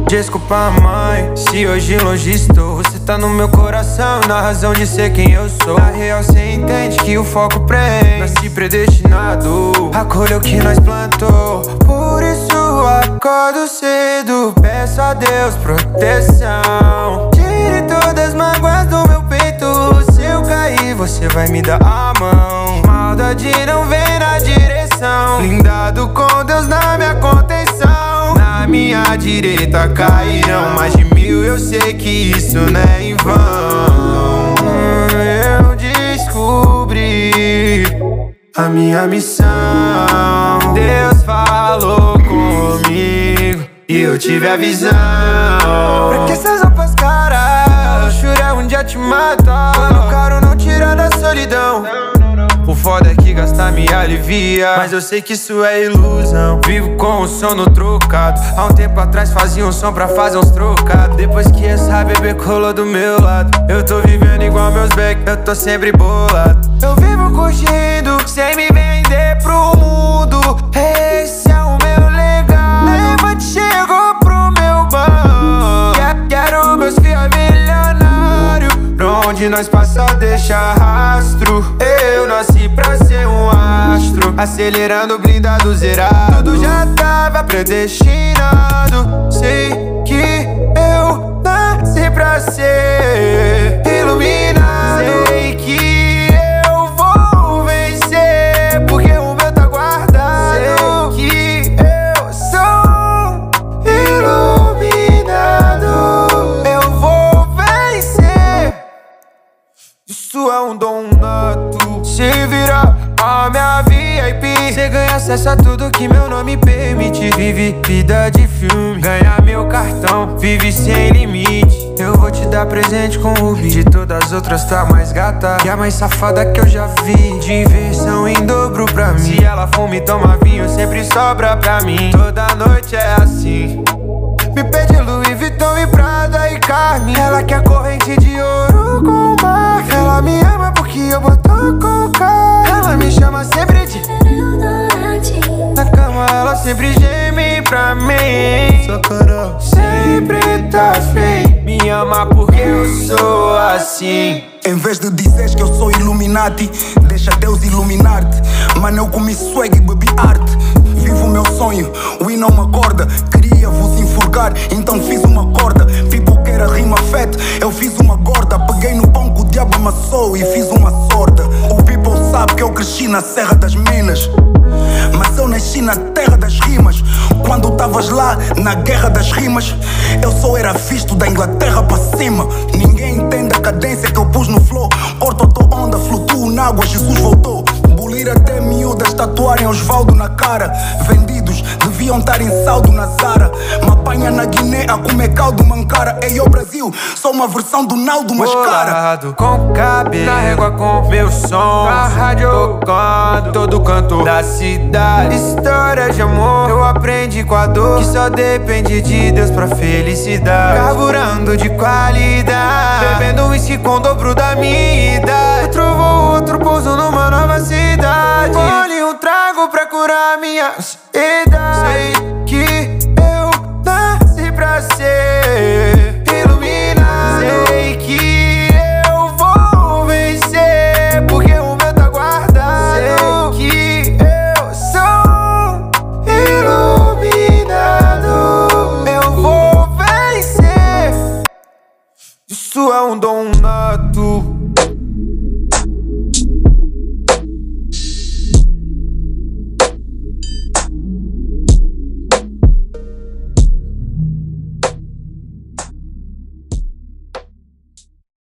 Desculpa, mãe, se hoje longe estou. Você tá no meu coração, na razão de ser quem eu sou. Na real cê entende que o foco prende. Nasci predestinado a colher o que nós plantou. Por isso acordo cedo, peço a Deus proteção. Tire todas as mágoas do meu peito. Se eu cair, você vai me dar a mão. Maldade não vem na direção. Blindado com Deus na minha contenção. Na minha direita cairão mais de 1000. Eu sei que isso não é em vão. Eu descobri a minha missão. Deus falou comigo e eu tive a visão. Pra que essas roupas caras? Luxúria um dia te mata. Quando caro não tira da solidão. O foda é que gastar me alivia, mas eu sei que isso é ilusão. Vivo com o sono trocado. Há um tempo atrás fazia um som pra fazer uns trocados. Depois que essa bebê colou do meu lado, eu tô vivendo igual meus back, eu tô sempre bolado. Eu vivo curtindo, sem me vender pro mundo. Esse é o meu legado. Levante, chegou pro meu banco. Quero meus filhos milionários. Pra onde nós passa deixa rastro. Eu nasci pra ser um astro. Acelerando, blindado, zerado. Tudo já tava predestinado. Sei que eu nasci pra ser iluminado. Sei que eu vou vencer, porque o meu tá guardado. Sei que eu sou iluminado. Eu vou vencer. Isso é um dom nato. Se vira a minha VIP, cê ganha acesso a tudo que meu nome permite. Vive vida de filme, ganha meu cartão, vive sem limite. Eu vou te dar presente com Rubi. De todas as outras tá mais gata, que a mais safada que eu já vi. Diversão em dobro pra mim. Se ela fuma e toma vinho, sempre sobra pra mim. Toda noite é assim. Me pede Louis Vuitton e Prada e Carme. Ela quer corrente de ouro com mar. Ela me ama porque eu boto coca. Ela me chama sempre de na cama ela sempre geme pra mim. Sacanagem. Sempre tá bem. Me ama porque eu sou assim. Em vez de dizeres que eu sou Illuminati, deixa Deus iluminar-te. Mano, eu comi swag e bebi arte. Vivo o meu sonho, o não me acorda. Queria vos enforcar, então fiz uma corda. People quer a rima fat, eu fiz uma gorda. Peguei no pão que o diabo amassou e fiz uma sorda. O people sabe que eu cresci na Serra das Minas, mas eu nasci na terra das rimas. Quando tavas lá na guerra das rimas, eu só era visto da Inglaterra pra cima. Ninguém entende a cadência que eu pus no flow. Corto a tua onda, flutuo na água, Jesus voltou. Bulir até miúdas, tatuarem Osvaldo na cara. Vendidos, deviam estar em saldo na Zara. Me apanha na Guiné a comer caldo mancara. Ei, ô Brasil, sou uma versão do Naldo, mas cara. Bolado com cabelo, na régua com meu som. Na rádio tocando, todo canto da cidade. História de amor, eu aprendi com a dor, que só depende de Deus pra felicidade. Carburando de qualidade, bebendo uísque com o dobro da minha idade. Outro voo, outro pouso numa nova cidade. Olhe um trago pra curar minha ansiedade. Sei